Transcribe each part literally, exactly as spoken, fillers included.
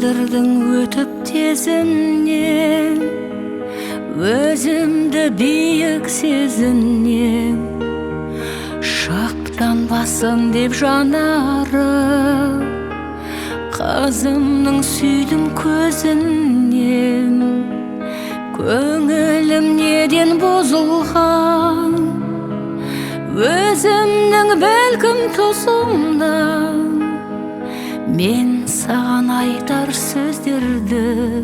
Тағдырдың өтіп тезінен, өзімді биік сезінем. Шаттанбасын деп жанарым, қызымның сүйдім көзінен. Көңілім неден бұзылған, өзімнің бәлкім тұсымдан. Мен саған айтар сөздерді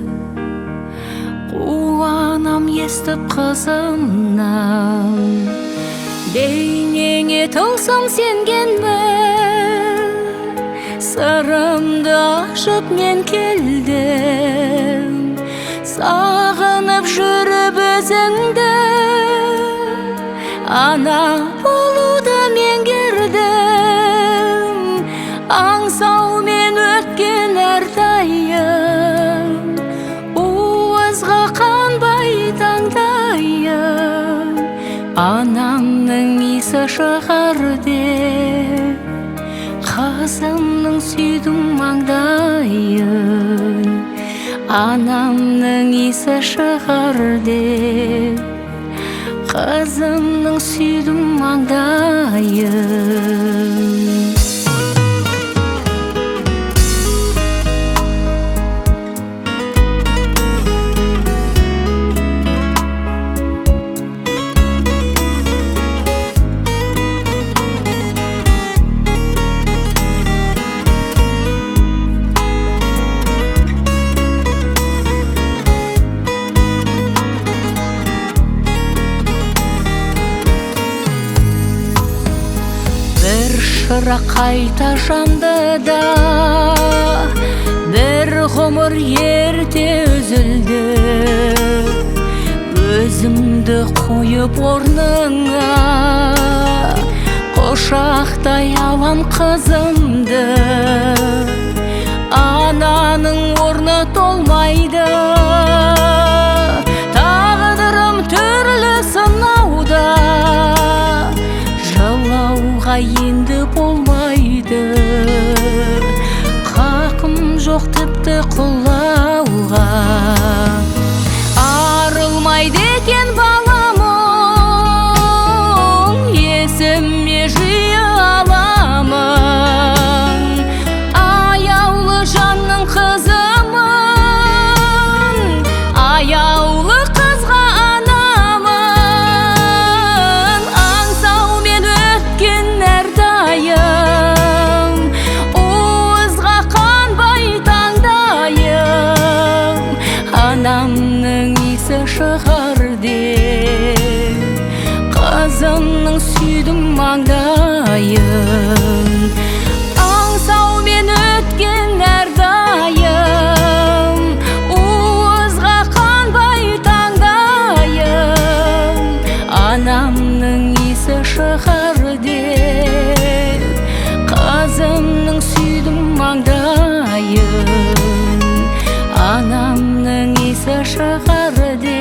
қуанам естіп қызымнан. Бейнеңе тылсым сенгенмін, сырымды ашып мен келдім. Сағынып жүріп өзіңді, ана болуды меңгердім. Аңсаумен өткен әрдайым, уызға қанбай таңдайым. Анамның иісі шығар деп, қызымның сүйдім маңдайын. Анамның иісі шығар деп, қызымның сүйдім маңдайын. Шырақ қайта жанды да, бір ғұмыр ерте үзілді. Өзімді қойып орныңа, құшақтай алам қызымды. Ананың орны толмайды, тағдырым түрлі сынауда. Жылауға енді болмайды, қақым жоқ тіпті құлауға. Арылмайды екен баламын, есіме жиі аламын. Аяулы жанның қызымын, аяулы қызға анамын. Аңсаумен өткен әрдайым, уызға қанбай таңдайым. Анамның иісі шығар деп, қызымның сүйдім маңдайын. Аңсаумен өткен әрдайым, уызға қанбай таңдайым. Анамның иісі шығар деп, қызымның сүйдім маңдайын. Анамның иісі шығар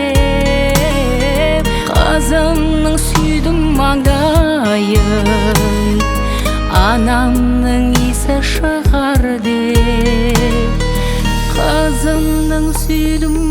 деп, қызымның сүйдім маңдайын. Анамның иісі шығар деп, қызымның сүйдім